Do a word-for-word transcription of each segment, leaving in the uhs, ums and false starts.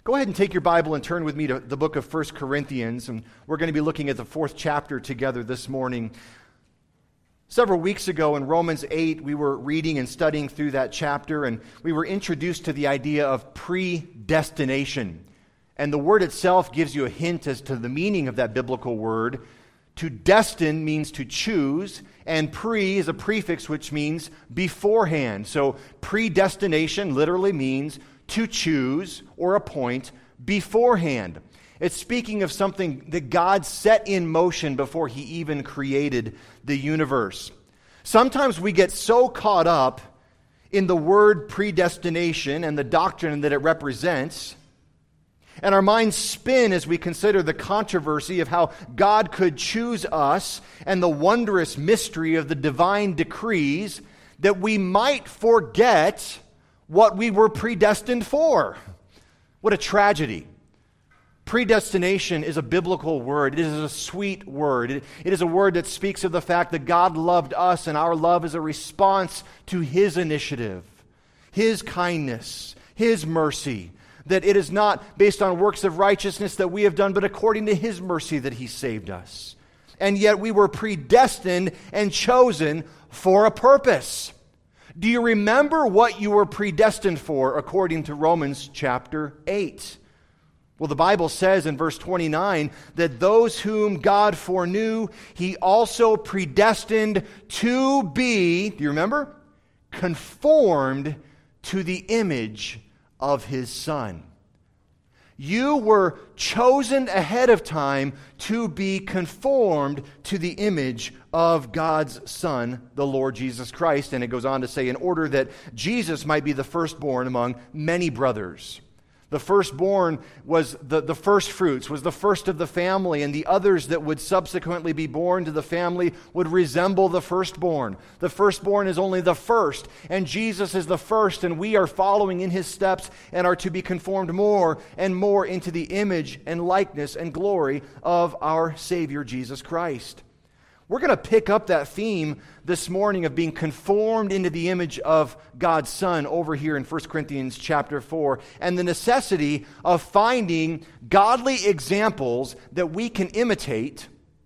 Go ahead and take your Bible and turn with me to the book of First Corinthians, and we're going to be looking at the fourth chapter together this morning. Several weeks ago in Romans eight, we were reading and studying through that chapter, and we were introduced to the idea of predestination. And the word itself gives you a hint as to the meaning of that biblical word. To destine means to choose, and pre is a prefix which means beforehand. So predestination literally means to choose or appoint beforehand. It's speaking of something that God set in motion before He even created the universe. Sometimes we get so caught up in the word predestination and the doctrine that it represents, and our minds spin as we consider the controversy of how God could choose us and the wondrous mystery of the divine decrees, that we might forget what we were predestined for. What a tragedy. Predestination is a biblical word. It is a sweet word. It, it is a word that speaks of the fact that God loved us, and our love is a response to His initiative, His kindness, His mercy. That it is not based on works of righteousness that we have done, but according to His mercy that He saved us. And yet we were predestined and chosen for a purpose. Do you remember what you were predestined for according to Romans chapter eight? Well, the Bible says in verse twenty-nine that those whom God foreknew, He also predestined to be, do you remember? Conformed to the image of His Son. You were chosen ahead of time to be conformed to the image of God's Son, the Lord Jesus Christ. And it goes on to say, in order that Jesus might be the firstborn among many brothers. The firstborn was the, the first fruits, was the first of the family, and the others that would subsequently be born to the family would resemble the firstborn. The firstborn is only the first, and Jesus is the first, and we are following in His steps and are to be conformed more and more into the image and likeness and glory of our Savior Jesus Christ. We're going to pick up that theme this morning of being conformed into the image of God's Son over here in First Corinthians chapter four, and the necessity of finding godly examples that we can imitate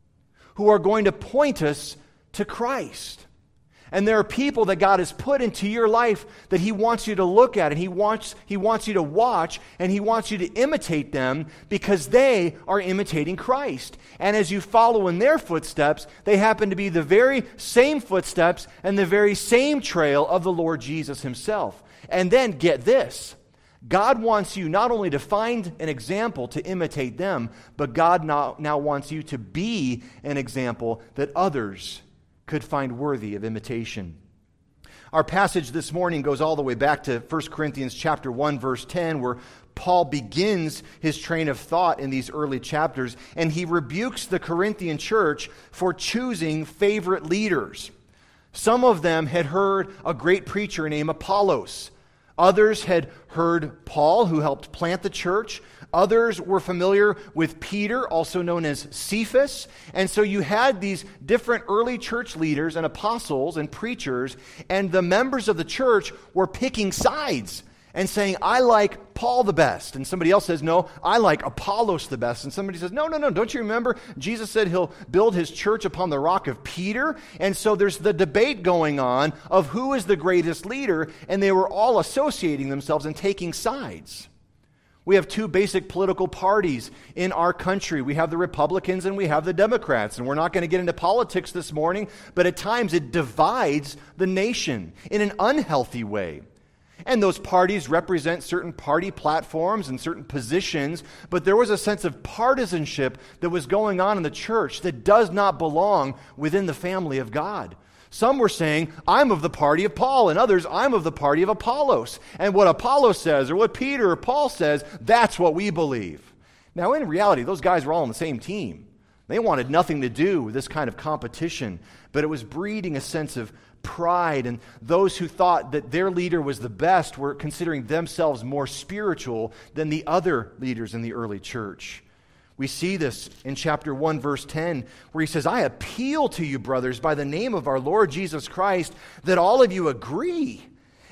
who are going to point us to Christ. And there are people that God has put into your life that He wants you to look at, and He wants, He wants you to watch, and He wants you to imitate them because they are imitating Christ. And as you follow in their footsteps, they happen to be the very same footsteps and the very same trail of the Lord Jesus Himself. And then get this, God wants you not only to find an example to imitate them, but God now, now wants you to be an example that others could find worthy of imitation. Our passage this morning goes all the way back to First Corinthians chapter one, verse ten, where Paul begins his train of thought in these early chapters, and he rebukes the Corinthian church for choosing favorite leaders. Some of them had heard a great preacher named Apollos. Others had heard Paul, who helped plant the church. Others were familiar with Peter, also known as Cephas. And so you had these different early church leaders and apostles and preachers, and the members of the church were picking sides and saying, I like Paul the best. And somebody else says, no, I like Apollos the best. And somebody says, no, no, no, don't you remember? Jesus said He'll build His church upon the rock of Peter. And so there's the debate going on of who is the greatest leader, and they were all associating themselves and taking sides. We have two basic political parties in our country. We have the Republicans and we have the Democrats. And we're not going to get into politics this morning, but at times it divides the nation in an unhealthy way. And those parties represent certain party platforms and certain positions, but there was a sense of partisanship that was going on in the church that does not belong within the family of God. Some were saying, I'm of the party of Paul, and others, I'm of the party of Apollos. And what Apollos says, or what Peter or Paul says, that's what we believe. Now, in reality, those guys were all on the same team. They wanted nothing to do with this kind of competition, but it was breeding a sense of pride, and those who thought that their leader was the best were considering themselves more spiritual than the other leaders in the early church. We see this in chapter one, verse ten, where he says, I appeal to you, brothers, by the name of our Lord Jesus Christ, that all of you agree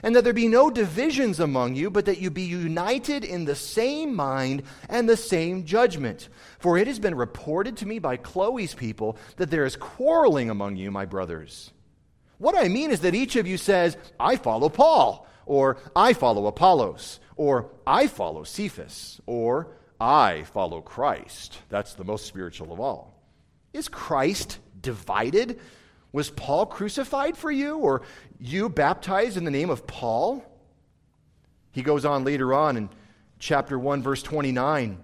And that there be no divisions among you, but that you be united in the same mind and the same judgment. For it has been reported to me by Chloe's people that there is quarreling among you, my brothers. What I mean is that each of you says, I follow Paul, or I follow Apollos, or I follow Cephas, or I follow Christ. That's the most spiritual of all. Is Christ divided? Was Paul crucified for you, or you baptized in the name of Paul? He goes on later on in chapter one, verse twenty-nine,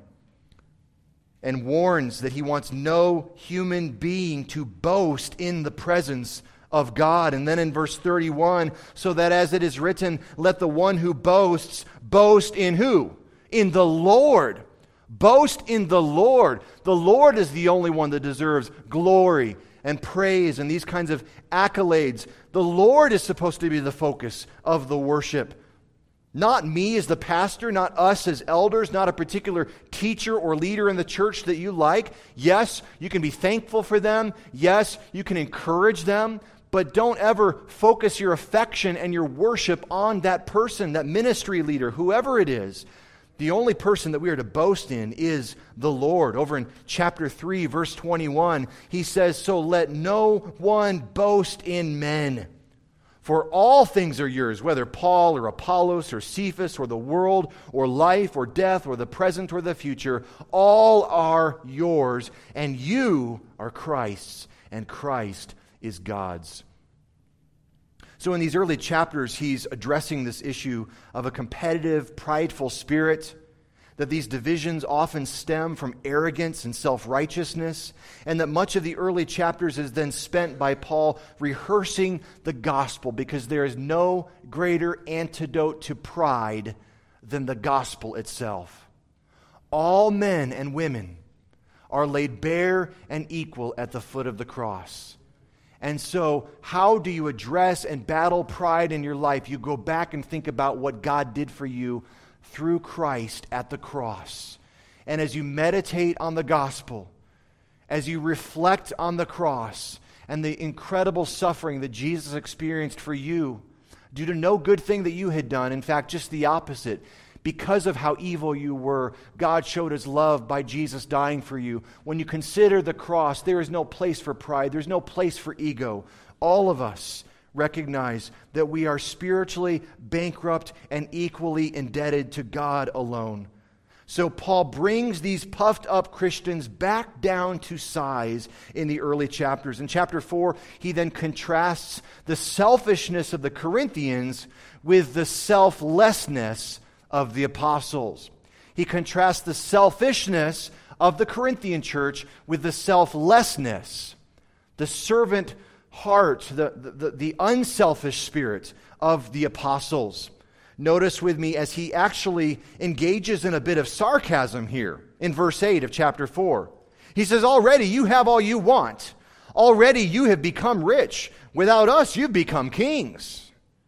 and warns that he wants no human being to boast in the presence of God. And then in verse thirty-one, so that as it is written, let the one who boasts boast in who? In the Lord. Boast in the Lord. The Lord is the only one that deserves glory and praise and these kinds of accolades. The Lord is supposed to be the focus of the worship. Not me as the pastor, not us as elders, not a particular teacher or leader in the church that you like. Yes, you can be thankful for them. Yes, you can encourage them. But don't ever focus your affection and your worship on that person, that ministry leader, whoever it is. The only person that we are to boast in is the Lord. Over in chapter three, verse twenty-one, he says, so let no one boast in men. For all things are yours, whether Paul or Apollos or Cephas or the world or life or death or the present or the future, all are yours, and you are Christ's, and Christ is God's. So in these early chapters, he's addressing this issue of a competitive, prideful spirit, that these divisions often stem from arrogance and self-righteousness, and that much of the early chapters is then spent by Paul rehearsing the gospel, because there is no greater antidote to pride than the gospel itself. All men and women are laid bare and equal at the foot of the cross. And so, how do you address and battle pride in your life? You go back and think about what God did for you through Christ at the cross. And as you meditate on the gospel, as you reflect on the cross and the incredible suffering that Jesus experienced for you, due to no good thing that you had done, in fact, just the opposite. Because of how evil you were, God showed His love by Jesus dying for you. When you consider the cross, there is no place for pride. There's no place for ego. All of us recognize that we are spiritually bankrupt and equally indebted to God alone. So Paul brings these puffed up Christians back down to size in the early chapters. In chapter four, he then contrasts the selfishness of the Corinthians with the selflessness of the apostles. He contrasts the selfishness of the Corinthian church with the selflessness, the servant heart, the, the, the unselfish spirit of the apostles. Notice with me as he actually engages in a bit of sarcasm here in verse eight of chapter four. He says, already you have all you want. Already you have become rich. Without us, you've become kings.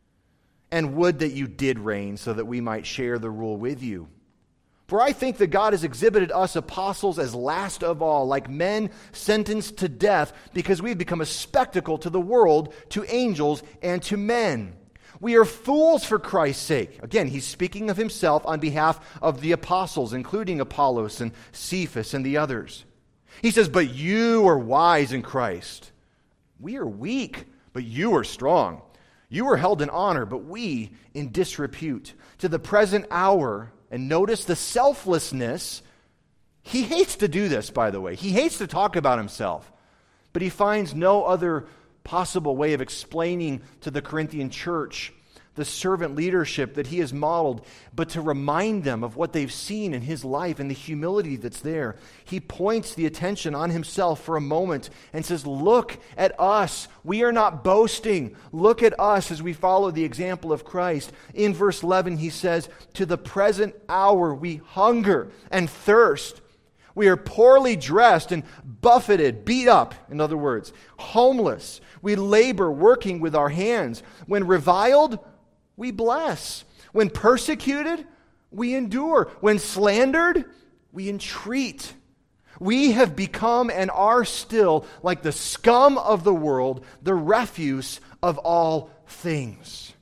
And would that you did reign so that we might share the rule with you. For I think that God has exhibited us apostles as last of all, like men sentenced to death, because we have become a spectacle to the world, to angels, and to men. We are fools for Christ's sake. Again, he's speaking of himself on behalf of the apostles, including Apollos and Cephas and the others. He says, but you are wise in Christ. We are weak, but you are strong. You are held in honor, but we in disrepute. To the present hour, and notice the selflessness. He hates to do this, by the way. He hates to talk about himself. But he finds no other possible way of explaining to the Corinthian church the servant leadership that he has modeled, but to remind them of what they've seen in his life and the humility that's there. He points the attention on himself for a moment and says, look at us. We are not boasting. Look at us as we follow the example of Christ. In verse eleven, he says, to the present hour we hunger and thirst. We are poorly dressed and buffeted, beat up, in other words, homeless. We labor working with our hands. When reviled, we bless. When persecuted, we endure. When slandered, we entreat. We have become and are still like the scum of the world, the refuse of all things.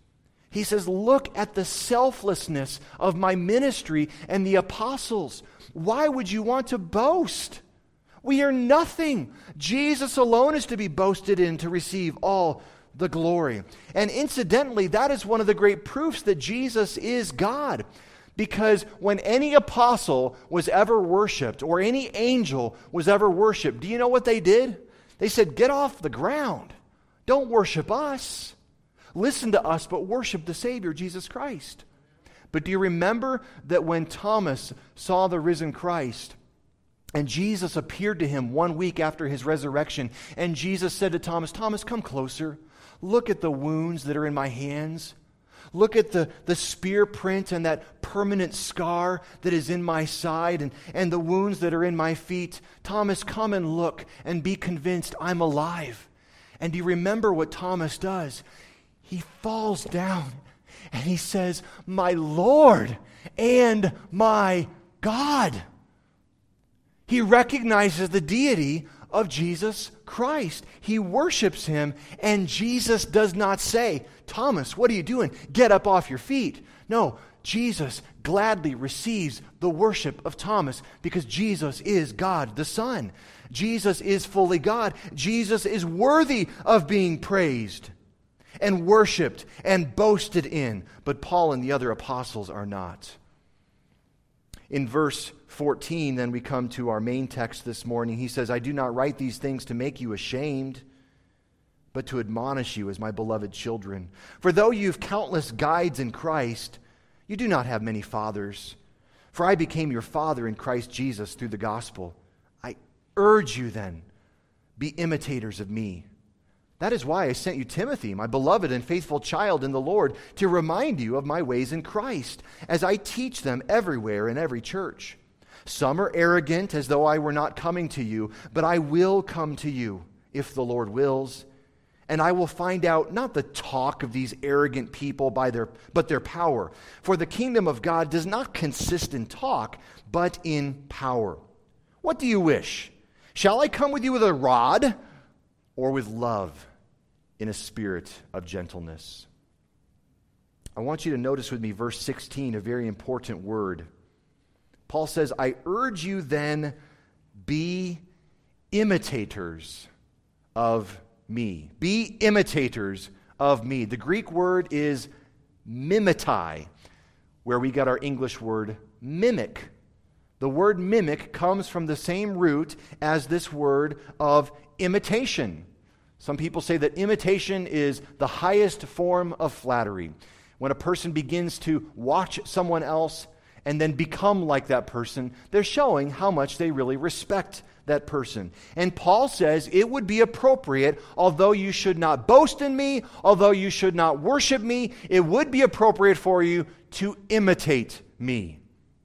He says, look at the selflessness of my ministry and the apostles. Why would you want to boast? We are nothing. Jesus alone is to be boasted in to receive all the glory. And incidentally, that is one of the great proofs that Jesus is God. Because when any apostle was ever worshipped or any angel was ever worshipped, do you know what they did? They said, get off the ground. Don't worship us. Listen to us, but worship the Savior, Jesus Christ. But do you remember that when Thomas saw the risen Christ, and Jesus appeared to him one week after his resurrection, and Jesus said to Thomas, Thomas, come closer. Look at the wounds that are in my hands. Look at the, the spear print and that permanent scar that is in my side and, and the wounds that are in my feet. Thomas, come and look and be convinced I'm alive. And do you remember what Thomas does? He falls down and he says, my Lord and my God. He recognizes the deity of Jesus Christ. He worships him, and Jesus does not say, Thomas, what are you doing? Get up off your feet. No, Jesus gladly receives the worship of Thomas because Jesus is God the Son. Jesus is fully God. Jesus is worthy of being praised and worshiped and boasted in, but Paul and the other apostles are not. In verse fourteen, then we come to our main text this morning. He says, I do not write these things to make you ashamed, but to admonish you as my beloved children. For though you have countless guides in Christ, you do not have many fathers. For I became your father in Christ Jesus through the gospel. I urge you then, be imitators of me. That is why I sent you Timothy, my beloved and faithful child in the Lord, to remind you of my ways in Christ, as I teach them everywhere in every church. Some are arrogant, as though I were not coming to you, but I will come to you, if the Lord wills. And I will find out not the talk of these arrogant people by their, but their power. For the kingdom of God does not consist in talk, but in power. What do you wish? Shall I come with you with a rod, or with love in a spirit of gentleness? I want you to notice with me verse sixteen, a very important word. Paul says, I urge you then, be imitators of me. Be imitators of me. The Greek word is mimetai, where we got our English word mimic. The word mimic comes from the same root as this word of imitation. Some people say that imitation is the highest form of flattery. When a person begins to watch someone else and then become like that person, they're showing how much they really respect that person. And Paul says it would be appropriate, although you should not boast in me, although you should not worship me, it would be appropriate for you to imitate me.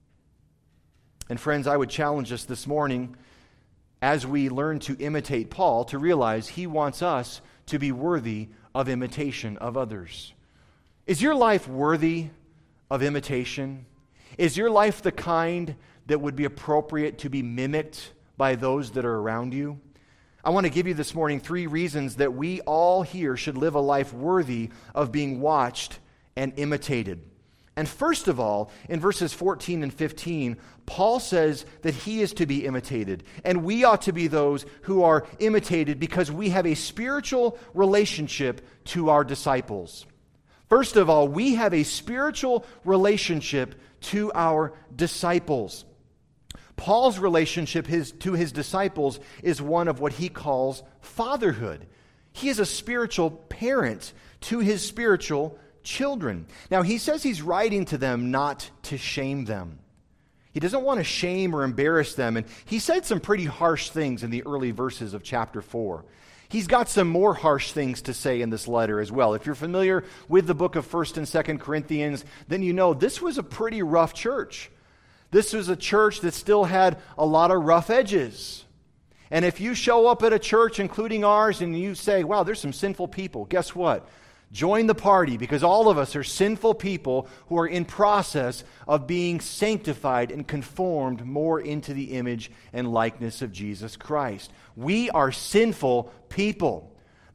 And friends, I would challenge us this morning, as we learn to imitate Paul, to realize he wants us to be worthy of imitation of others. Is your life worthy of imitation? Is your life the kind that would be appropriate to be mimicked by those that are around you? I want to give you this morning three reasons that we all here should live a life worthy of being watched and imitated. And first of all, in verses fourteen and fifteen, Paul says that he is to be imitated. And we ought to be those who are imitated because we have a spiritual relationship to our disciples. First of all, we have a spiritual relationship to our disciples. Paul's relationship his, to his disciples is one of what he calls fatherhood. He is a spiritual parent to his spiritual children. Now, he says he's writing to them not to shame them. He doesn't want to shame or embarrass them. And he said some pretty harsh things in the early verses of chapter four. He's got some more harsh things to say in this letter as well. If you're familiar with the book of First and Second Corinthians, then you know this was a pretty rough church. This was a church that still had a lot of rough edges. And if you show up at a church, including ours, and you say, wow, there's some sinful people, guess what? Join the party, because all of us are sinful people who are in process of being sanctified and conformed more into the image and likeness of Jesus Christ. We are sinful people.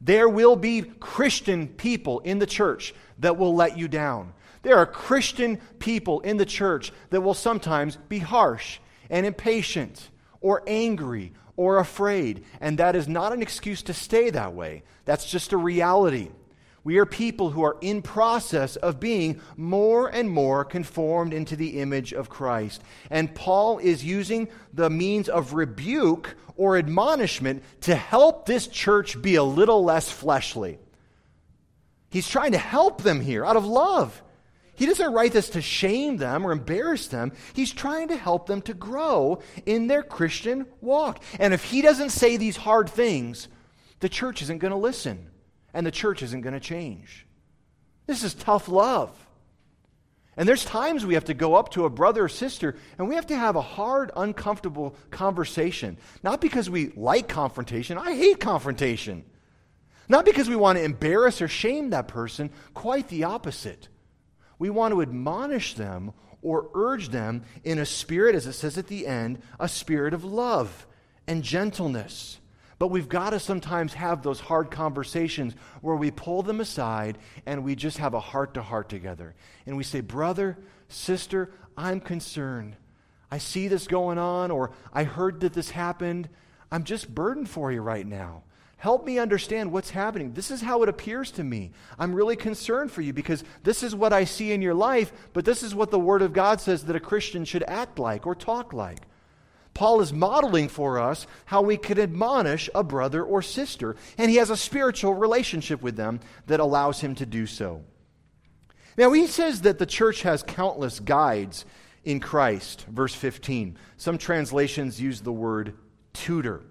There will be Christian people in the church that will let you down. There are Christian people in the church that will sometimes be harsh and impatient or angry or afraid. And that is not an excuse to stay that way. That's just a reality. We are people who are in process of being more and more conformed into the image of Christ. And Paul is using the means of rebuke or admonishment to help this church be a little less fleshly. He's trying to help them here out of love. He doesn't write this to shame them or embarrass them. He's trying to help them to grow in their Christian walk. And if he doesn't say these hard things, the church isn't going to listen. And the church isn't going to change. This is tough love. And there's times we have to go up to a brother or sister and we have to have a hard, uncomfortable conversation. Not because we like confrontation. I hate confrontation. Not because we want to embarrass or shame that person. Quite the opposite. We want to admonish them or urge them in a spirit, as it says at the end, a spirit of love and gentleness. But we've got to sometimes have those hard conversations where we pull them aside and we just have a heart-to-heart together. And we say, brother, sister, I'm concerned. I see this going on, or I heard that this happened. I'm just burdened for you right now. Help me understand what's happening. This is how it appears to me. I'm really concerned for you because this is what I see in your life, but this is what the Word of God says that a Christian should act like or talk like. Paul is modeling for us how we can admonish a brother or sister, and he has a spiritual relationship with them that allows him to do so. Now, he says that the church has countless guides in Christ, verse fifteen. Some translations use the word tutor.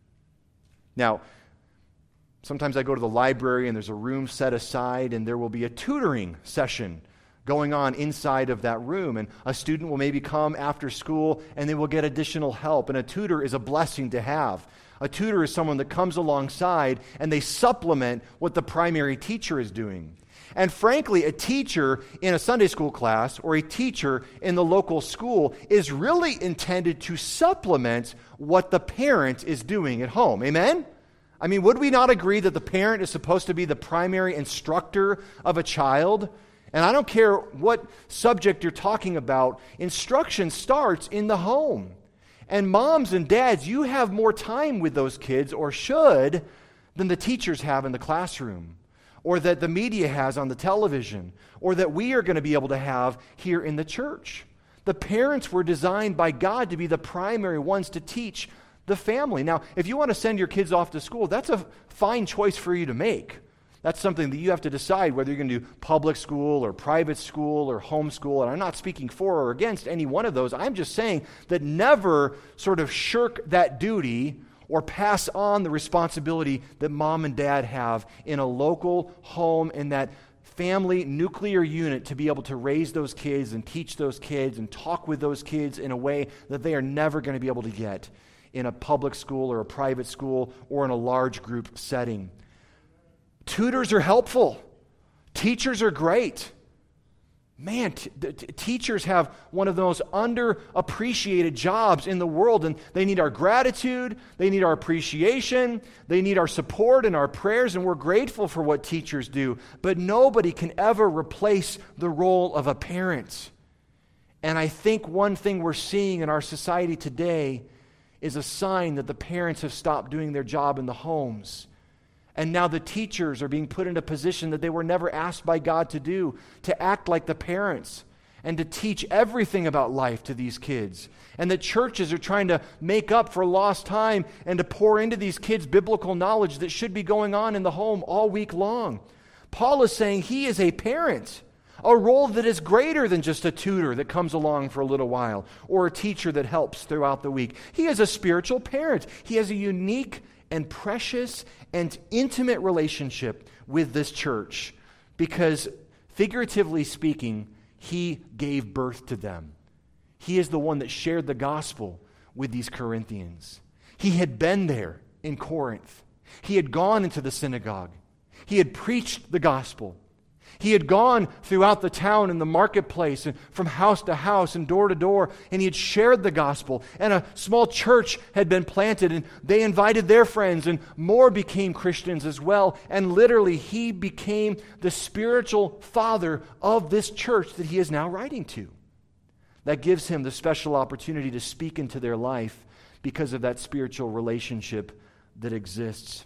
Now, sometimes I go to the library and there's a room set aside and there will be a tutoring session going on inside of that room. And a student will maybe come after school and they will get additional help. And a tutor is a blessing to have. A tutor is someone that comes alongside and they supplement what the primary teacher is doing. And frankly, a teacher in a Sunday school class or a teacher in the local school is really intended to supplement what the parent is doing at home. Amen? I mean, would we not agree that the parent is supposed to be the primary instructor of a child? And I don't care what subject you're talking about, instruction starts in the home. And moms and dads, you have more time with those kids, or should, than the teachers have in the classroom, or that the media has on the television, or that we are going to be able to have here in the church. The parents were designed by God to be the primary ones to teach the family. Now, if you want to send your kids off to school, that's a fine choice for you to make. That's something that you have to decide whether you're going to do public school or private school or homeschool. And I'm not speaking for or against any one of those. I'm just saying that never sort of shirk that duty or pass on the responsibility that mom and dad have in a local home, in that family nuclear unit, to be able to raise those kids and teach those kids and talk with those kids in a way that they are never going to be able to get in a public school or a private school or in a large group setting. Tutors are helpful. Teachers are great. Man, t- t- teachers have one of the most underappreciated jobs in the world, and they need our gratitude, they need our appreciation, they need our support and our prayers, and we're grateful for what teachers do. But nobody can ever replace the role of a parent. And I think one thing we're seeing in our society today is a sign that the parents have stopped doing their job in the homes. And now the teachers are being put in a position that they were never asked by God to do, to act like the parents and to teach everything about life to these kids. And the churches are trying to make up for lost time and to pour into these kids biblical knowledge that should be going on in the home all week long. Paul is saying he is a parent, a role that is greater than just a tutor that comes along for a little while or a teacher that helps throughout the week. He is a spiritual parent. He has a unique and precious and intimate relationship with this church because, figuratively speaking, he gave birth to them. He is the one that shared the gospel with these Corinthians. He had been there in Corinth. He had gone into the synagogue. He had preached the gospel. He had gone throughout the town and the marketplace and from house to house and door to door, and he had shared the gospel. And a small church had been planted, and they invited their friends, and more became Christians as well. And literally, he became the spiritual father of this church that he is now writing to. That gives him the special opportunity to speak into their life because of that spiritual relationship that exists.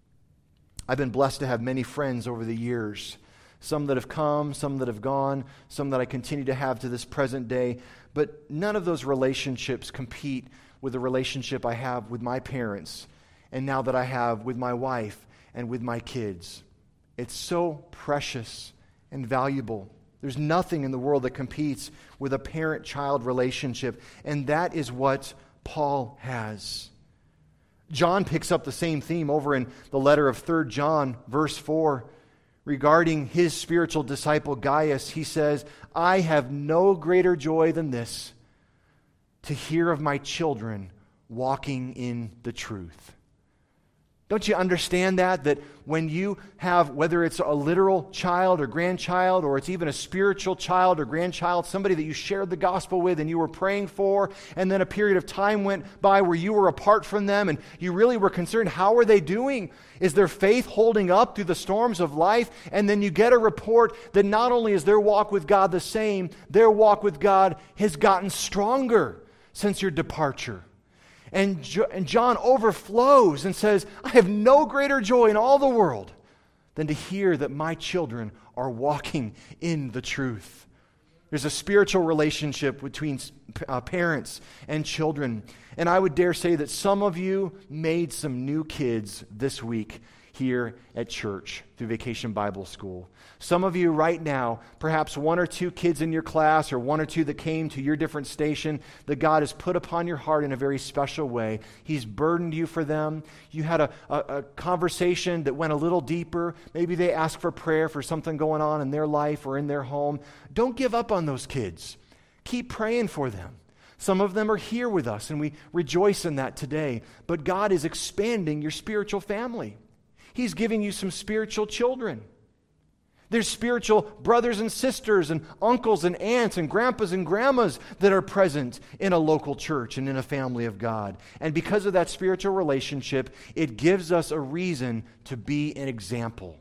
I've been blessed to have many friends over the years. Some that have come, some that have gone, some that I continue to have to this present day. But none of those relationships compete with the relationship I have with my parents, and now that I have with my wife and with my kids. It's so precious and valuable. There's nothing in the world that competes with a parent-child relationship, and that is what Paul has. John picks up the same theme over in the letter of Third John, verse four. Regarding his spiritual disciple Gaius, he says, I have no greater joy than this, to hear of my children walking in the truth. Don't you understand that? That when you have, whether it's a literal child or grandchild, or it's even a spiritual child or grandchild, somebody that you shared the gospel with and you were praying for, and then a period of time went by where you were apart from them and you really were concerned, how are they doing? Is their faith holding up through the storms of life? And then you get a report that not only is their walk with God the same, their walk with God has gotten stronger since your departure. And John overflows and says, I have no greater joy in all the world than to hear that my children are walking in the truth. There's a spiritual relationship between uh, parents and children. And I would dare say that some of you made some new kids this week here at church through Vacation Bible School. Some of you right now, perhaps one or two kids in your class or one or two that came to your different station that God has put upon your heart in a very special way. He's burdened you for them. You had a, a, a conversation that went a little deeper. Maybe they asked for prayer for something going on in their life or in their home. Don't give up on those kids. Keep praying for them. Some of them are here with us, and we rejoice in that today. But God is expanding your spiritual family. He's giving you some spiritual children. There's spiritual brothers and sisters and uncles and aunts and grandpas and grandmas that are present in a local church and in a family of God. And because of that spiritual relationship, it gives us a reason to be an example.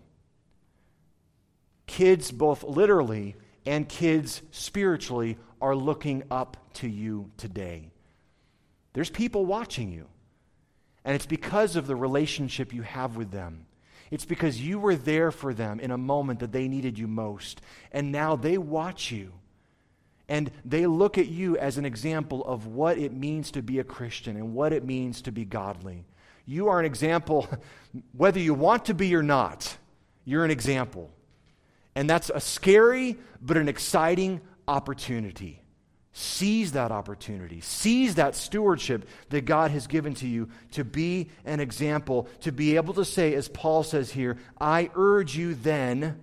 Kids, both literally and kids spiritually, are looking up to you today. There's people watching you. And it's because of the relationship you have with them. It's because you were there for them in a moment that they needed you most. And now they watch you. And they look at you as an example of what it means to be a Christian and what it means to be godly. You are an example, whether you want to be or not, you're an example. And that's a scary but an exciting opportunity. Seize that opportunity. Seize that stewardship that God has given to you to be an example, to be able to say, as Paul says here, I urge you then,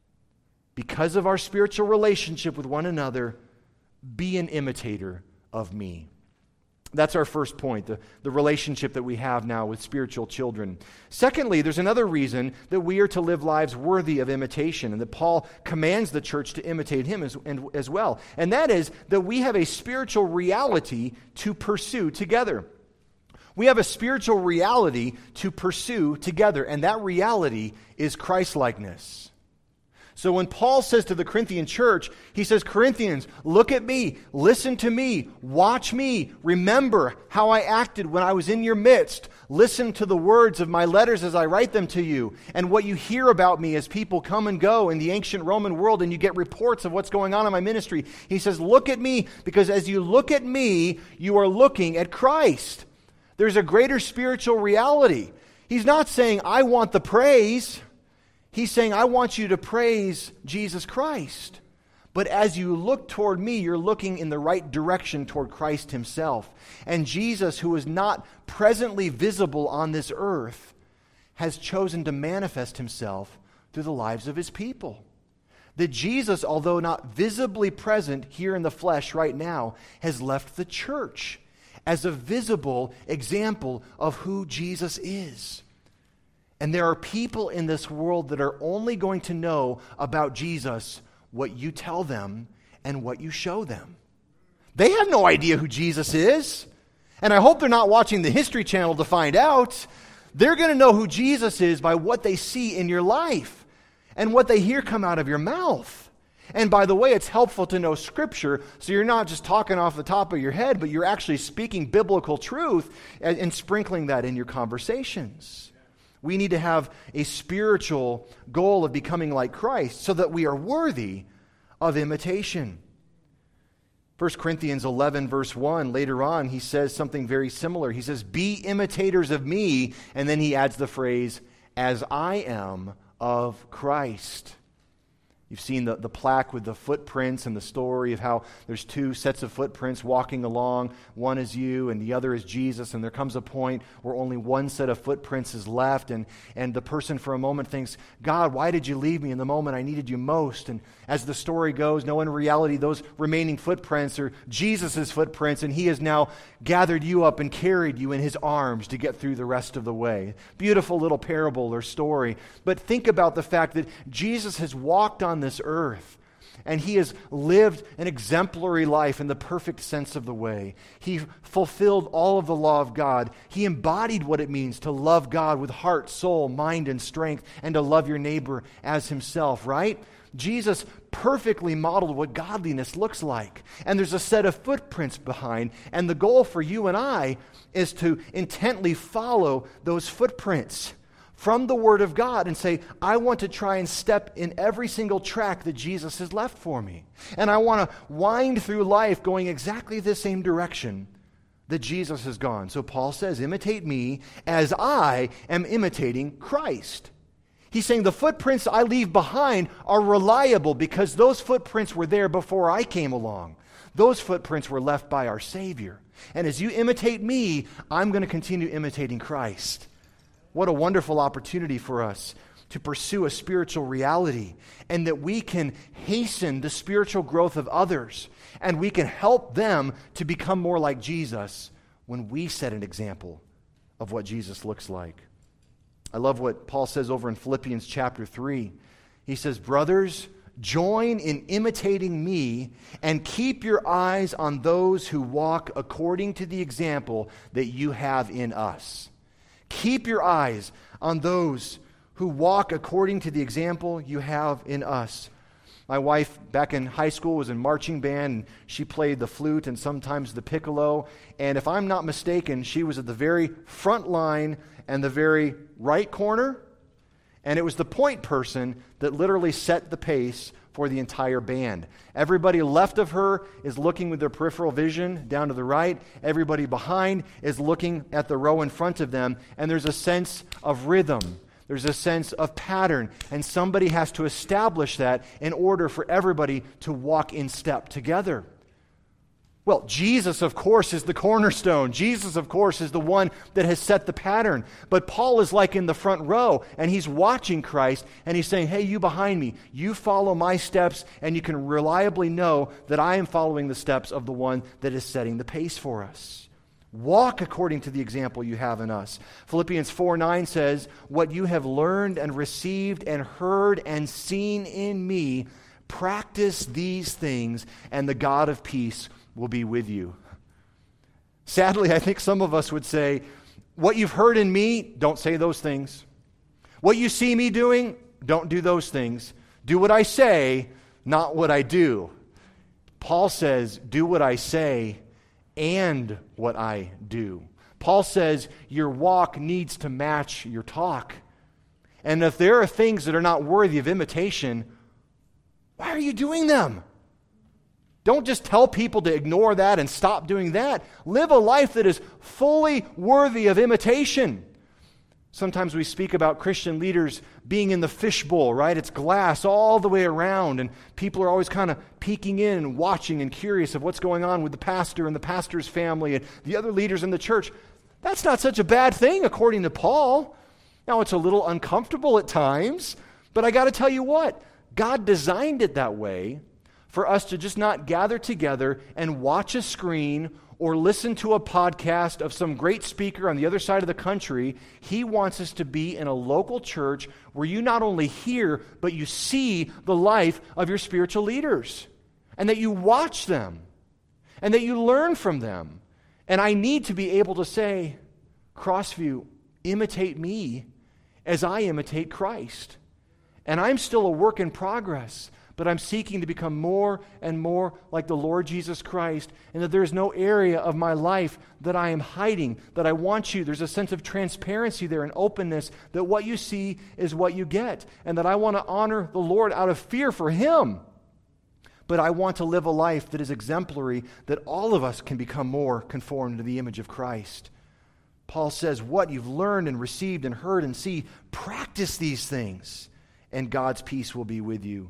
because of our spiritual relationship with one another, be an imitator of me. That's our first point, the, the relationship that we have now with spiritual children. Secondly, there's another reason that we are to live lives worthy of imitation, and that Paul commands the church to imitate him as, and, as well. And that is that we have a spiritual reality to pursue together. We have a spiritual reality to pursue together, and that reality is Christ-likeness. So when Paul says to the Corinthian church, he says, Corinthians, look at me, listen to me, watch me, remember how I acted when I was in your midst, listen to the words of my letters as I write them to you, and what you hear about me as people come and go in the ancient Roman world and you get reports of what's going on in my ministry. He says, look at me, because as you look at me, you are looking at Christ. There's a greater spiritual reality. He's not saying, I want the praise. He's saying, I want you to praise Jesus Christ. But as you look toward me, you're looking in the right direction toward Christ himself. And Jesus, who is not presently visible on this earth, has chosen to manifest himself through the lives of his people. That Jesus, although not visibly present here in the flesh right now, has left the church as a visible example of who Jesus is. And there are people in this world that are only going to know about Jesus what you tell them and what you show them. They have no idea who Jesus is. And I hope they're not watching the History Channel to find out. They're going to know who Jesus is by what they see in your life and what they hear come out of your mouth. And by the way, it's helpful to know Scripture, so you're not just talking off the top of your head, but you're actually speaking biblical truth and, and sprinkling that in your conversations. We need to have a spiritual goal of becoming like Christ so that we are worthy of imitation. First Corinthians eleven, verse one, later on, he says something very similar. He says, "Be imitators of me," and then he adds the phrase, "as I am of Christ." You've seen the, the plaque with the footprints and the story of how there's two sets of footprints walking along. One is you and the other is Jesus. And there comes a point where only one set of footprints is left. And, and the person for a moment thinks, "God, why did you leave me in the moment I needed you most?" And as the story goes, no, in reality, those remaining footprints are Jesus' footprints. And he has now gathered you up and carried you in his arms to get through the rest of the way. Beautiful little parable or story. But think about the fact that Jesus has walked on this earth, and he has lived an exemplary life in the perfect sense of the way. He fulfilled all of the law of God. He embodied what it means to love God with heart, soul, mind, and strength, and to love your neighbor as himself, right? Jesus perfectly modeled what godliness looks like. And there's a set of footprints behind, and the goal for you and I is to intently follow those footprints from the Word of God and say, I want to try and step in every single track that Jesus has left for me. And I want to wind through life going exactly the same direction that Jesus has gone. So Paul says, imitate me as I am imitating Christ. He's saying the footprints I leave behind are reliable because those footprints were there before I came along. Those footprints were left by our Savior. And as you imitate me, I'm going to continue imitating Christ. What a wonderful opportunity for us to pursue a spiritual reality, and that we can hasten the spiritual growth of others, and we can help them to become more like Jesus when we set an example of what Jesus looks like. I love what Paul says over in Philippians chapter three. He says, brothers, join in imitating me and keep your eyes on those who walk according to the example that you have in us. Keep your eyes on those who walk according to the example you have in us. My wife back in high school was in marching band, and she played the flute and sometimes the piccolo. And if I'm not mistaken, she was at the very front line and the very right corner. And it was the point person that literally set the pace for the entire band. Everybody left of her is looking with their peripheral vision down to the right. Everybody behind is looking at the row in front of them. And there's a sense of rhythm. There's a sense of pattern. And somebody has to establish that in order for everybody to walk in step together. Well, Jesus, of course, is the cornerstone. Jesus, of course, is the one that has set the pattern. But Paul is like in the front row, and he's watching Christ, and he's saying, hey, you behind me, you follow my steps, and you can reliably know that I am following the steps of the one that is setting the pace for us. Walk according to the example you have in us. Philippians four nine says, what you have learned and received and heard and seen in me, practice these things, and the God of peace will be with you. Sadly, I think some of us would say, what you've heard in me, don't say those things. What you see me doing, don't do those things. Do what I say, not what I do. Paul says, do what I say and what I do. Paul says, your walk needs to match your talk. And if there are things that are not worthy of imitation, why are you doing them? Don't just tell people to ignore that and stop doing that. Live a life that is fully worthy of imitation. Sometimes we speak about Christian leaders being in the fishbowl, right? It's glass all the way around, and people are always kind of peeking in and watching and curious of what's going on with the pastor and the pastor's family and the other leaders in the church. That's not such a bad thing, according to Paul. Now, it's a little uncomfortable at times, but I got to tell you what, God designed it that way for us to just not gather together and watch a screen or listen to a podcast of some great speaker on the other side of the country. He wants us to be in a local church where you not only hear, but you see the life of your spiritual leaders, and that you watch them, and that you learn from them. And I need to be able to say, Crossview, imitate me as I imitate Christ. And I'm still a work in progress, but I'm seeking to become more and more like the Lord Jesus Christ, and that there's no area of my life that I am hiding, that I want you. There's a sense of transparency there and openness, that what you see is what you get, and that I want to honor the Lord out of fear for Him. But I want to live a life that is exemplary, that all of us can become more conformed to the image of Christ. Paul says, what you've learned and received and heard and see, practice these things, and God's peace will be with you.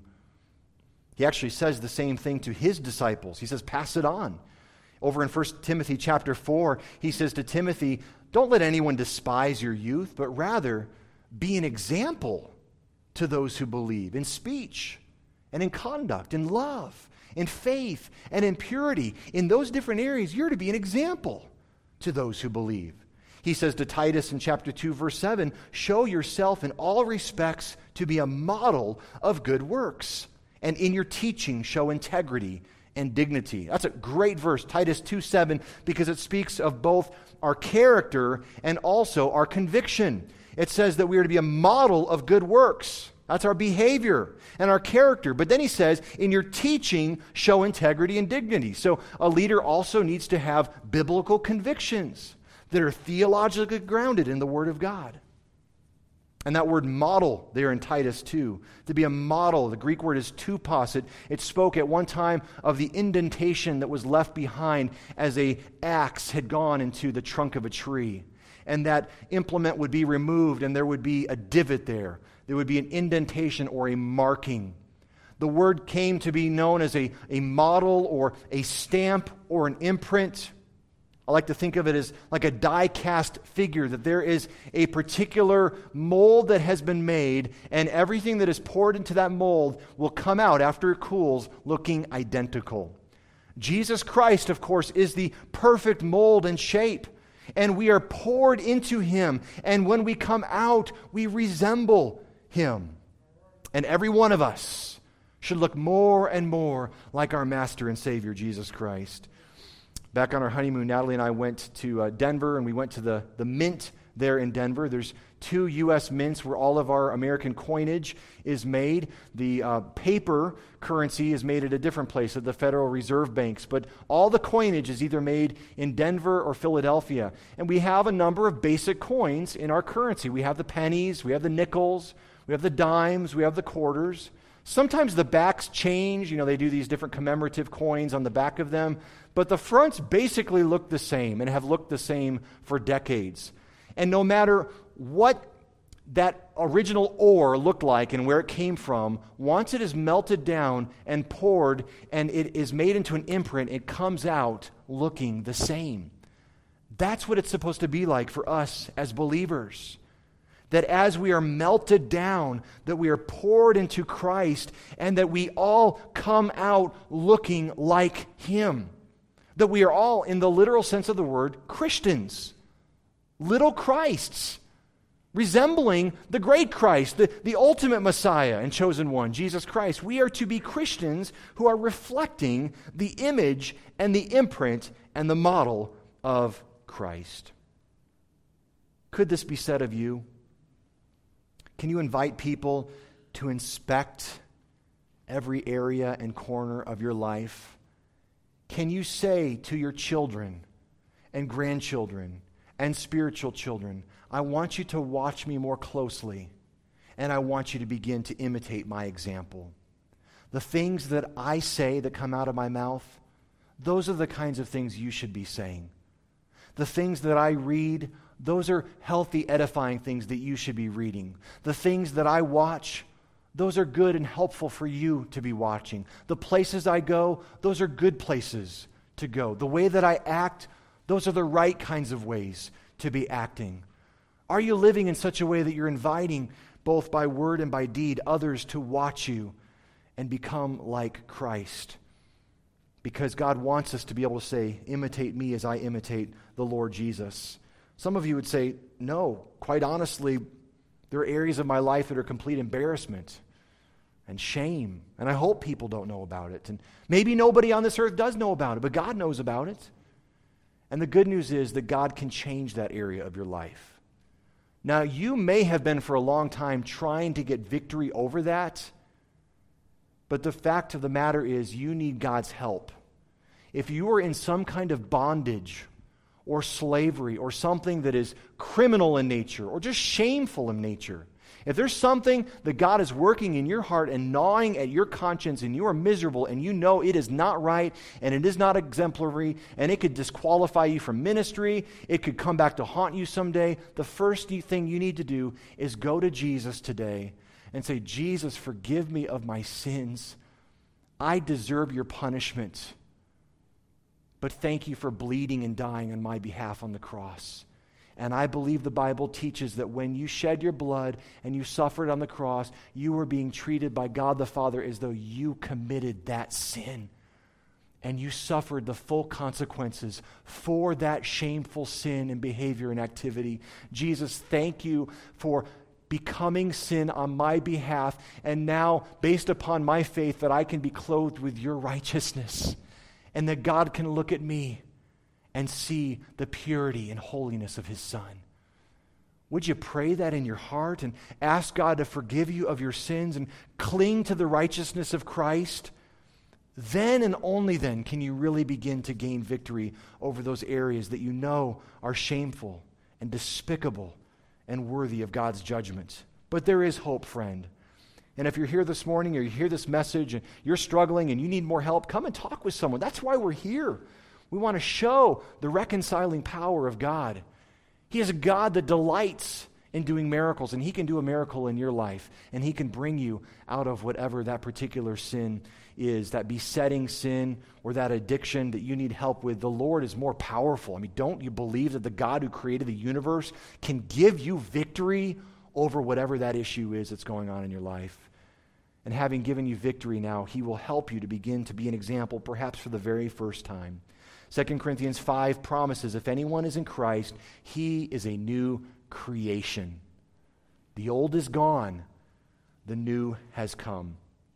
He actually says the same thing to his disciples. He says, pass it on. Over in First Timothy chapter four, he says to Timothy, don't let anyone despise your youth, but rather be an example to those who believe in speech and in conduct, in love, in faith, and in purity. In those different areas, you're to be an example to those who believe. He says to Titus in chapter two, verse seven, show yourself in all respects to be a model of good works, and in your teaching show integrity and dignity. That's a great verse, Titus two seven, because it speaks of both our character and also our conviction. It says that we are to be a model of good works. That's our behavior and our character. But then he says, in your teaching, show integrity and dignity. So a leader also needs to have biblical convictions that are theologically grounded in the Word of God. And that word model there in Titus two, to be a model, the Greek word is tupos. It, it spoke at one time of the indentation that was left behind as a axe had gone into the trunk of a tree. And that implement would be removed and there would be a divot there. There would be an indentation or a marking. The word came to be known as a, a model or a stamp or an imprint. I like to think of it as like a die-cast figure, that there is a particular mold that has been made, and everything that is poured into that mold will come out after it cools looking identical. Jesus Christ, of course, is the perfect mold and shape, and we are poured into Him, and when we come out, we resemble Him. And every one of us should look more and more like our Master and Savior, Jesus Christ. Back on our honeymoon, Natalie and I went to uh, Denver, and we went to the, the mint there in Denver. There's two U S mints where all of our American coinage is made. The uh, paper currency is made at a different place, at the Federal Reserve Banks. But all the coinage is either made in Denver or Philadelphia. And we have a number of basic coins in our currency. We have the pennies, we have the nickels, we have the dimes, we have the quarters. Sometimes the backs change. You know, they do these different commemorative coins on the back of them. But the fronts basically look the same and have looked the same for decades. And no matter what that original ore looked like and where it came from, once it is melted down and poured and it is made into an imprint, it comes out looking the same. That's what it's supposed to be like for us as believers. That as we are melted down, that we are poured into Christ, and that we all come out looking like Him. That we are all, in the literal sense of the word, Christians. Little Christs. Resembling the great Christ, the, the ultimate Messiah and chosen one, Jesus Christ. We are to be Christians who are reflecting the image and the imprint and the model of Christ. Could this be said of you? Can you invite people to inspect every area and corner of your life? Can you say to your children and grandchildren and spiritual children, I want you to watch me more closely, and I want you to begin to imitate my example. The things that I say that come out of my mouth, those are the kinds of things you should be saying. The things that I read, those are healthy, edifying things that you should be reading. The things that I watch, those are good and helpful for you to be watching. The places I go, those are good places to go. The way that I act, those are the right kinds of ways to be acting. Are you living in such a way that you're inviting, both by word and by deed, others to watch you and become like Christ? because God wants us to be able to say, imitate me as I imitate the Lord Jesus. Some of you would say, no, quite honestly, there are areas of my life that are complete embarrassment and shame, and I hope people don't know about it. And maybe nobody on this earth does know about it, but God knows about it. And the good news is that God can change that area of your life. Now, you may have been for a long time trying to get victory over that, but the fact of the matter is you need God's help. If you are in some kind of bondage or slavery or something that is criminal in nature or just shameful in nature, if there's something that God is working in your heart and gnawing at your conscience and you are miserable and you know it is not right and it is not exemplary and it could disqualify you from ministry, it could come back to haunt you someday, the first thing you need to do is go to Jesus today and say, Jesus, forgive me of my sins. I deserve your punishment, but thank you for bleeding and dying on my behalf on the cross. And I believe the Bible teaches that when you shed your blood and you suffered on the cross, you were being treated by God the Father as though you committed that sin. And you suffered the full consequences for that shameful sin and behavior and activity. Jesus, thank you for becoming sin on my behalf. And now, based upon my faith, that I can be clothed with your righteousness. And that God can look at me and see the purity and holiness of his Son. Would you pray that in your heart and ask God to forgive you of your sins and cling to the righteousness of Christ? Then and only then can you really begin to gain victory over those areas that you know are shameful and despicable and worthy of God's judgment. But there is hope, friend. And if you're here this morning or you hear this message and you're struggling and you need more help, come and talk with someone. That's why we're here. We want to show the reconciling power of God. He is a God that delights in doing miracles, and he can do a miracle in your life, and he can bring you out of whatever that particular sin is, that besetting sin or that addiction that you need help with. The Lord is more powerful. I mean, don't you believe that the God who created the universe can give you victory over whatever that issue is that's going on in your life? And having given you victory now, he will help you to begin to be an example, perhaps for the very first time. Second Corinthians five promises, if anyone is in Christ, he is a new creation. The old is gone, the new has come.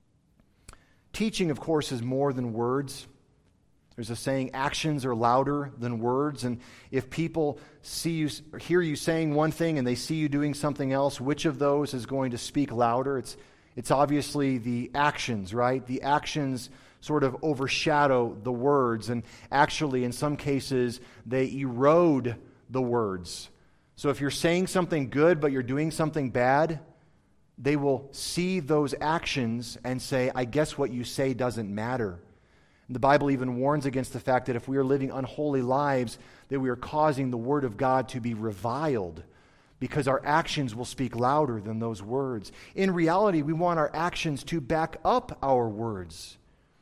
Teaching, of course, is more than words. There's a saying, actions are louder than words. And if people see you, hear you saying one thing and they see you doing something else, which of those is going to speak louder? It's, it's obviously the actions, right? The actions sort of overshadow the words, and actually in some cases they erode the words. So if you're saying something good but you're doing something bad, they will see those actions and say, I guess what you say doesn't matter. And the Bible even warns against the fact that if we are living unholy lives, that we are causing the Word of God to be reviled, because our actions will speak louder than those words. In reality, we want our actions to back up our words.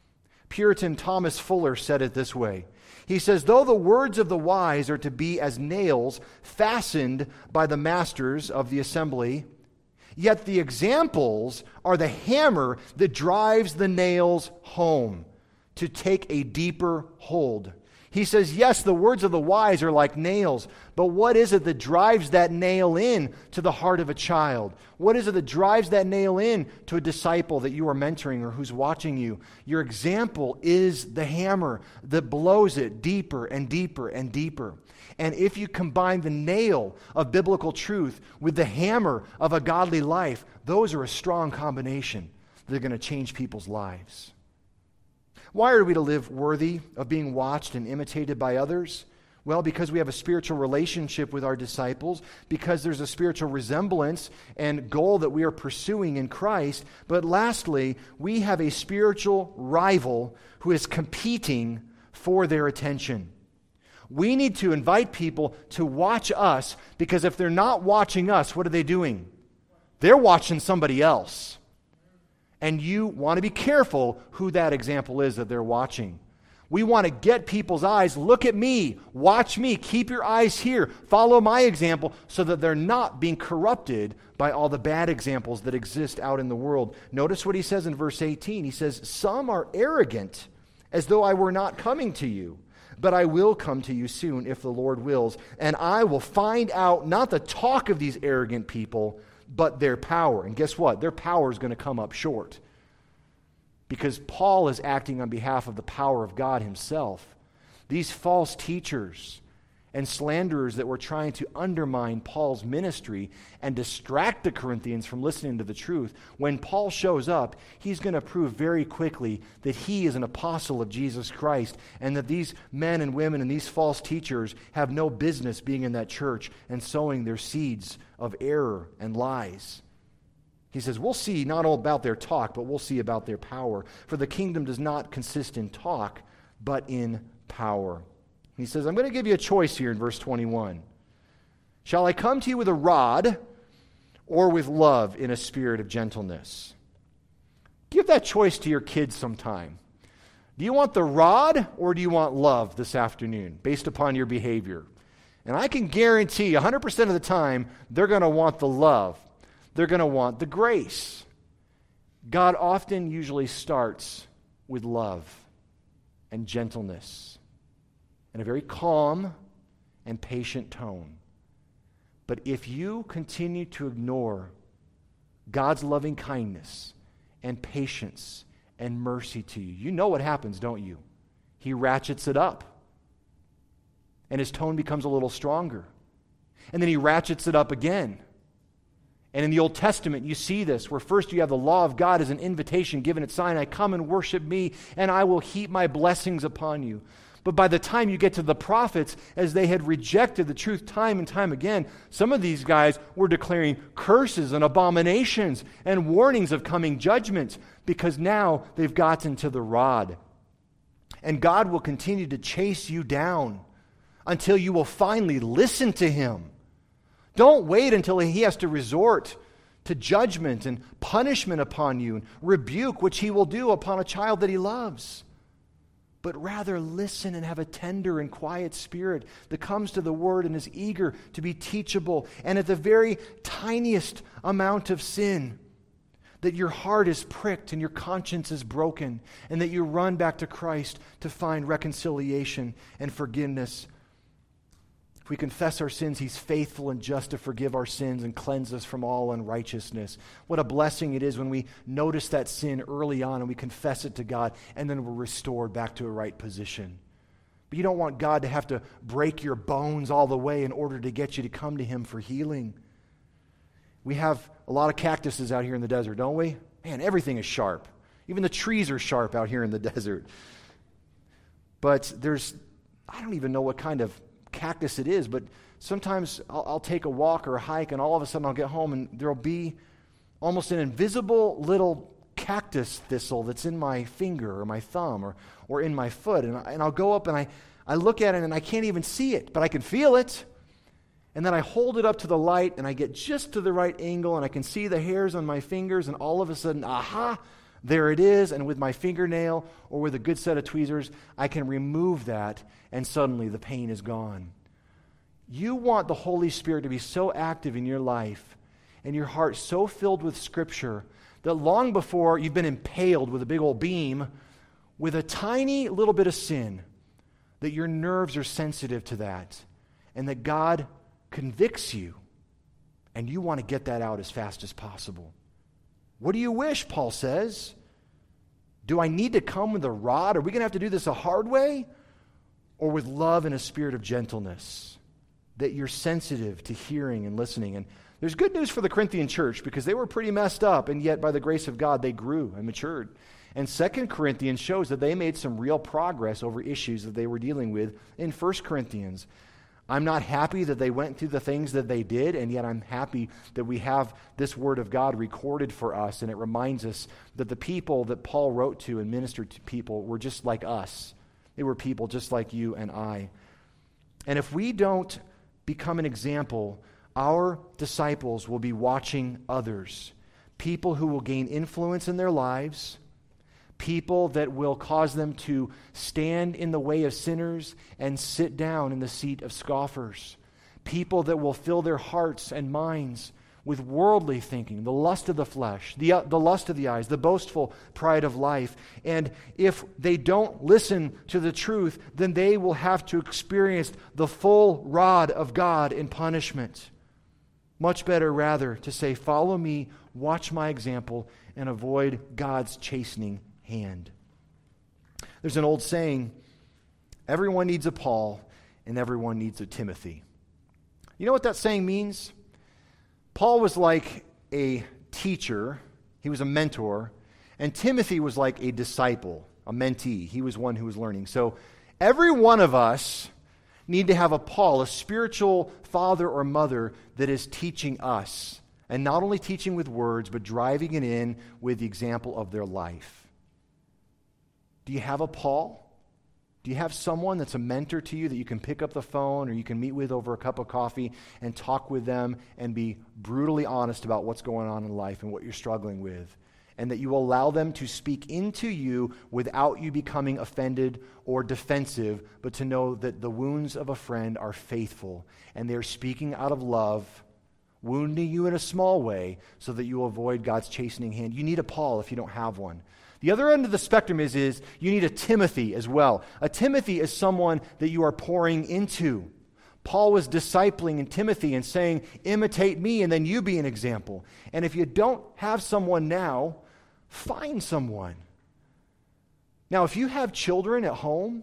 Puritan Thomas Fuller said it this way. He says, though the words of the wise are to be as nails fastened by the masters of the assembly, yet the examples are the hammer that drives the nails home to take a deeper hold. He says, yes, the words of the wise are like nails, but what is it that drives that nail in to the heart of a child? What is it that drives that nail in to a disciple that you are mentoring or who's watching you? Your example is the hammer that blows it deeper and deeper and deeper. And if you combine the nail of biblical truth with the hammer of a godly life, those are a strong combination that are going to change people's lives. Why are we to live worthy of being watched and imitated by others? Well, because we have a spiritual relationship with our disciples, because there's a spiritual resemblance and goal that we are pursuing in Christ. But lastly, we have a spiritual rival who is competing for their attention. We need to invite people to watch us, because if they're not watching us, what are they doing? They're watching somebody else. And you want to be careful who that example is that they're watching. We want to get people's eyes, look at me, watch me, keep your eyes here, follow my example, so that they're not being corrupted by all the bad examples that exist out in the world. Notice what he says in verse eighteen. He says, some are arrogant as though I were not coming to you. But I will come to you soon if the Lord wills, and I will find out not the talk of these arrogant people, but their power. And guess what? Their power is going to come up short. Because Paul is acting on behalf of the power of God himself. These false teachers and slanderers that were trying to undermine Paul's ministry and distract the Corinthians from listening to the truth, when Paul shows up, he's going to prove very quickly that he is an apostle of Jesus Christ and that these men and women and these false teachers have no business being in that church and sowing their seeds of error and lies. He says, we'll see not all about their talk, but we'll see about their power. For the kingdom does not consist in talk, but in power. He says, I'm going to give you a choice here in verse twenty-one. Shall I come to you with a rod or with love in a spirit of gentleness? Give that choice to your kids sometime. Do you want the rod or do you want love this afternoon based upon your behavior? And I can guarantee one hundred percent of the time they're going to want the love. They're going to want the grace. God often usually starts with love and gentleness and a very calm and patient tone. But if you continue to ignore God's loving kindness and patience and mercy to you, you know what happens, don't you? He ratchets it up. And his tone becomes a little stronger. And then he ratchets it up again. And in the Old Testament, you see this, where first you have the law of God as an invitation given at Sinai, come and worship me, and I will heap my blessings upon you. But by the time you get to the prophets, as they had rejected the truth time and time again, some of these guys were declaring curses and abominations and warnings of coming judgments because now they've gotten to the rod. And God will continue to chase you down until you will finally listen to him. Don't wait until he has to resort to judgment and punishment upon you and rebuke, which he will do upon a child that he loves. But rather listen and have a tender and quiet spirit that comes to the word and is eager to be teachable. And at the very tiniest amount of sin, that your heart is pricked and your conscience is broken, and that you run back to Christ to find reconciliation and forgiveness. If we confess our sins, he's faithful and just to forgive our sins and cleanse us from all unrighteousness. What a blessing it is when we notice that sin early on and we confess it to God, and then we're restored back to a right position. But you don't want God to have to break your bones all the way in order to get you to come to him for healing. We have a lot of cactuses out here in the desert, don't we? Man, everything is sharp. Even the trees are sharp out here in the desert. But there's, I don't even know what kind of cactus it is, but sometimes I'll, I'll take a walk or a hike, and all of a sudden I'll get home and there'll be almost an invisible little cactus thistle that's in my finger or my thumb or, or in my foot, and, I, and I'll go up and I, I look at it and I can't even see it, but I can feel it. And then I hold it up to the light and I get just to the right angle and I can see the hairs on my fingers, and all of a sudden, aha, there it is. And with my fingernail or with a good set of tweezers, I can remove that, and suddenly the pain is gone. You want the Holy Spirit to be so active in your life and your heart so filled with Scripture that long before you've been impaled with a big old beam with a tiny little bit of sin, that your nerves are sensitive to that, and that God convicts you, and you want to get that out as fast as possible. What do you wish, Paul says? Do I need to come with a rod? Are we going to have to do this a hard way? Or with love and a spirit of gentleness? That you're sensitive to hearing and listening. And there's good news for the Corinthian church, because they were pretty messed up, and yet by the grace of God they grew and matured. And Second Corinthians shows that they made some real progress over issues that they were dealing with in First Corinthians. I'm not happy that they went through the things that they did, and yet I'm happy that we have this Word of God recorded for us, and it reminds us that the people that Paul wrote to and ministered to people were just like us. They were people just like you and I. And if we don't become an example, our disciples will be watching others, people who will gain influence in their lives, people that will cause them to stand in the way of sinners and sit down in the seat of scoffers, people that will fill their hearts and minds with worldly thinking, the lust of the flesh, the, uh, the lust of the eyes, the boastful pride of life. And if they don't listen to the truth, then they will have to experience the full rod of God in punishment. Much better, rather, to say, follow me, watch my example, and avoid God's chastening hand. There's an old saying, everyone needs a Paul, and everyone needs a Timothy. You know what that saying means? Paul was like a teacher, he was a mentor, and Timothy was like a disciple, a mentee. He was one who was learning. So every one of us need to have a Paul, a spiritual father or mother that is teaching us, and not only teaching with words, but driving it in with the example of their life. Do you have a Paul? Do you have someone that's a mentor to you that you can pick up the phone or you can meet with over a cup of coffee and talk with them and be brutally honest about what's going on in life and what you're struggling with? And that you allow them to speak into you without you becoming offended or defensive, but to know that the wounds of a friend are faithful and they're speaking out of love, wounding you in a small way so that you avoid God's chastening hand. You need a Paul if you don't have one. The other end of the spectrum is, is you need a Timothy as well. A Timothy is someone that you are pouring into. Paul was discipling in Timothy and saying, imitate me and then you be an example. And if you don't have someone now, find someone. Now, if you have children at home,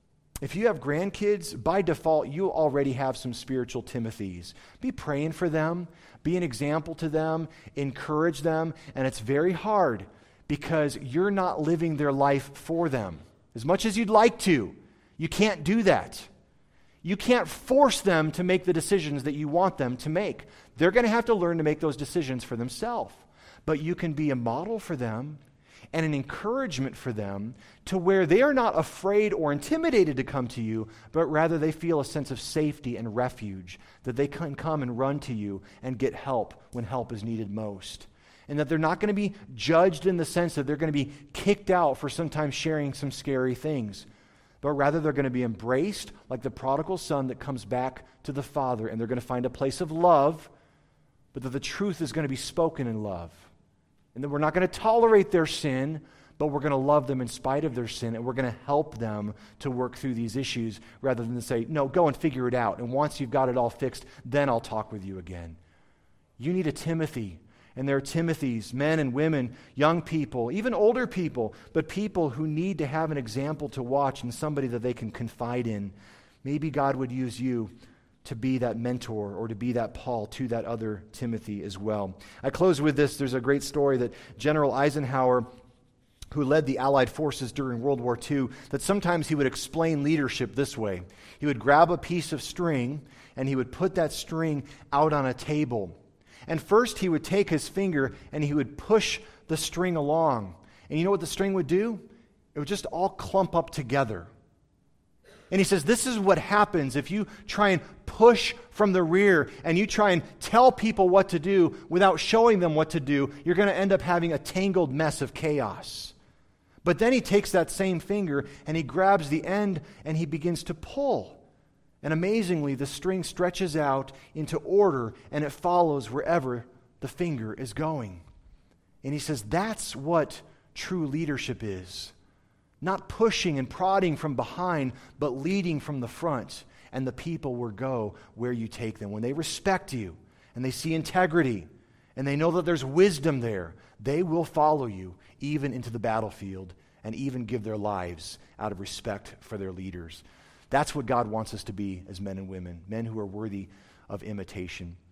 if you have grandkids, by default, you already have some spiritual Timothys. Be praying for them. Be an example to them. Encourage them. And it's very hard because you're not living their life for them. As much as you'd like to, you can't do that. You can't force them to make the decisions that you want them to make. They're going to have to learn to make those decisions for themselves. But you can be a model for them and an encouragement for them to where they are not afraid or intimidated to come to you, but rather they feel a sense of safety and refuge, that they can come and run to you and get help when help is needed most. And that they're not going to be judged in the sense that they're going to be kicked out for sometimes sharing some scary things. But rather they're going to be embraced like the prodigal son that comes back to the Father, and they're going to find a place of love, but that the truth is going to be spoken in love. And that we're not going to tolerate their sin, but we're going to love them in spite of their sin, and we're going to help them to work through these issues rather than say, no, go and figure it out. And once you've got it all fixed, then I'll talk with you again. You need a Timothy. And there are Timothys, men and women, young people, even older people, but people who need to have an example to watch and somebody that they can confide in. Maybe God would use you to be that mentor or to be that Paul to that other Timothy as well. I close with this. There's a great story that General Eisenhower, who led the Allied forces during World War Two, that sometimes he would explain leadership this way. He would grab a piece of string and he would put that string out on a table. And first he would take his finger and he would push the string along. And you know what the string would do? It would just all clump up together. And he says, this is what happens if you try and push from the rear and you try and tell people what to do without showing them what to do. You're going to end up having a tangled mess of chaos. But then he takes that same finger and he grabs the end and he begins to pull. And amazingly, the string stretches out into order and it follows wherever the finger is going. And he says that's what true leadership is. Not pushing and prodding from behind, but leading from the front. And the people will go where you take them. When they respect you and they see integrity and they know that there's wisdom there, they will follow you even into the battlefield and even give their lives out of respect for their leaders. That's what God wants us to be as men and women, men who are worthy of imitation.